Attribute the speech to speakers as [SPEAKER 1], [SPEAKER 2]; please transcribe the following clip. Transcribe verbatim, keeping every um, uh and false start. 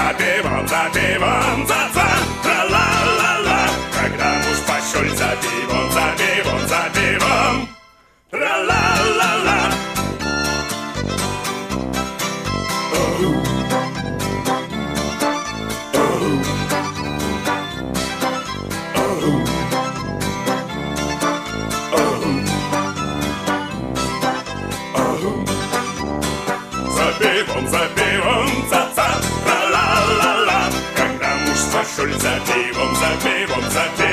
[SPEAKER 1] за пивом, за пивом, за-за, тра-ла-ла-ла. Когда муж пошел за пивом, за пивом, за пивом, тра-ла-ла-ла. За пивом, за пивом, за-за, тра-ла-ла-ла. Когда муж пошел за пивом, за пивом, за пивом,